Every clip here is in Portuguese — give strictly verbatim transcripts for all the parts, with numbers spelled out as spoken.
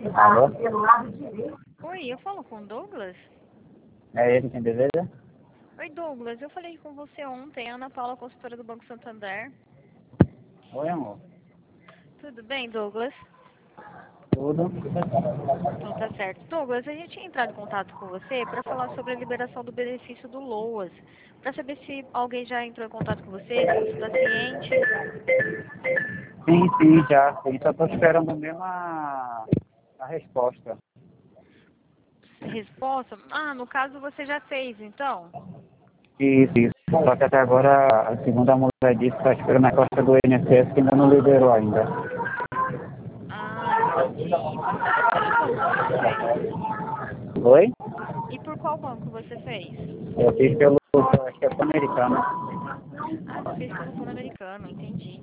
Alô? Oi, eu falo com o Douglas? É ele quem deseja? Oi, Douglas, eu falei com você ontem, Ana Paula, consultora do Banco Santander. Oi, amor. Tudo bem, Douglas? Tudo? Então tá certo. Douglas, a gente tinha entrado em contato com você para falar sobre a liberação do benefício do LOAS, para saber se alguém já entrou em contato com você, se você está ciente. Sim, sim, já. Sim, só tô esperando mesmo a, a resposta. Resposta? Ah, no caso você já fez, então? Isso, isso. Só que até agora a segunda mulher disse que tá esperando a resposta do I N S S que ainda não liberou ainda. Ah, entendi. E por, por qual banco você fez? Oi? E por qual banco você fez? Eu fiz pelo, acho que é pan-americano. Ah, você fez pelo Fundo Americano, entendi.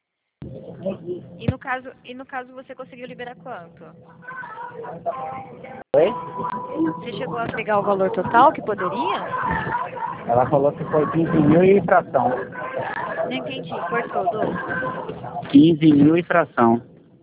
E no caso, e no caso você conseguiu liberar quanto? Oi? Você chegou a pegar o valor total que poderia? Ela falou que foi quinze mil e fração. Não entendi, cortou, Douglas. quinze mil e fração.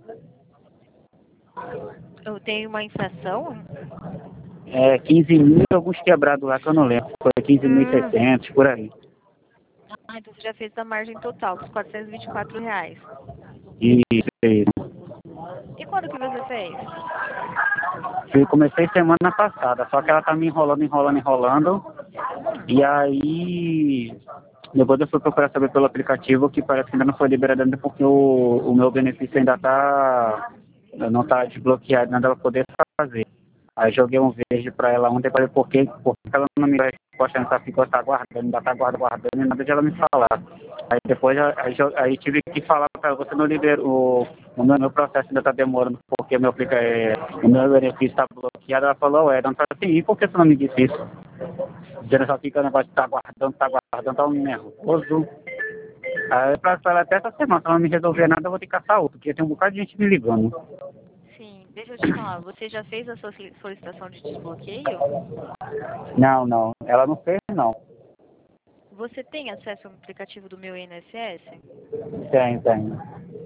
Eu tenho uma infração? É, quinze mil e alguns quebrados lá que eu não lembro. Foi quinze mil e Hum. seiscentos por aí. Ah, então você já fez da margem total, dos quatrocentos e vinte e quatro reais. Isso, isso. E quando que você fez? Eu comecei semana passada, só que ela tá me enrolando, enrolando, enrolando. Hum. E aí, depois eu fui procurar saber pelo aplicativo que parece que ainda não foi liberado ainda porque o, o meu benefício ainda tá, não tá desbloqueado, nada pra poder fazer. Aí joguei um verde pra ela ontem, falei por que ela não me dá resposta, ela ficou, tá aguardando, ainda tá aguardando, e nada de ela me falar. Aí depois, aí, aí tive que falar pra ela, você não liberou, o, o meu, meu processo ainda tá demorando, porque meu, aplica, é, o meu benefício tá bloqueado. Ela falou, é, não tá assim, e por que você não me disse isso? Dizendo só fica o negócio de tá aguardando, tá aguardando, tá um nervoso. Aí pra ela até essa semana, se ela não me resolver nada, eu vou ter que caçar outro, porque tem um bocado de gente me ligando. Sim, deixa eu te falar, você já fez a sua solicitação de desbloqueio? Não, não, ela não fez, não. Você tem acesso ao aplicativo do meu I N S S? Tem, tem.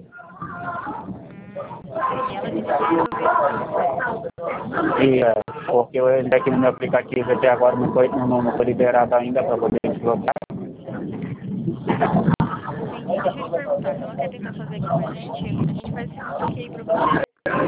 Hum, sim, ela disse que resolveria com você. E, é, porque eu entrei aqui no meu aplicativo até agora não foi, não, não foi liberado ainda para poder desbloquear. Entendi. Deixa eu te perguntar, você não quer tentar fazer aqui com a gente? A gente faz esse desbloqueio pra você.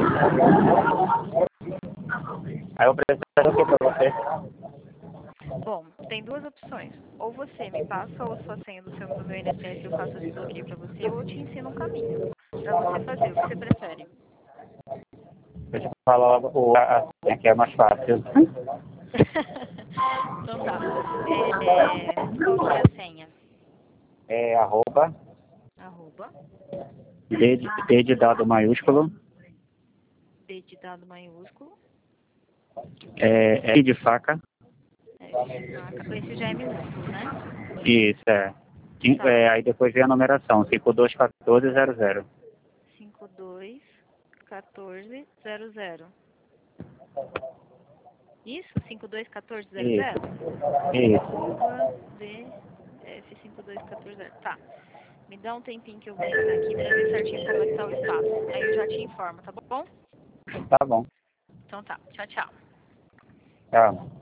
Aí eu preciso fazer o que para você? Bom, tem duas opções. Ou você me passa a sua senha do seu do meu I N S S e eu faço esse bloqueio pra você, ou eu te ensino um caminho pra você fazer. O que você prefere? Deixa eu falar logo o, a senha que é mais fácil. Então tá. É, qual que é a senha? É arroba, Arroba, D de, D de dado maiúsculo, D de dado maiúsculo, é, F de faca, F de faca. Esse já é minúsculo, né? isso, é. Cin- Tá. é, aí depois vem a numeração, cinco dois um quatro zero zero. cinco dois um quatro zero zero. Isso? cinco dois um quatro zero Isso, zero? isso. Arroba D F cinco dois um quatro zero. Tá. Me dá um tempinho que eu vou entrar aqui pra ver certinho como é que tá o espaço. Aí eu já te informo, tá bom? Tá bom. Então tá. Tchau, tchau. Tá.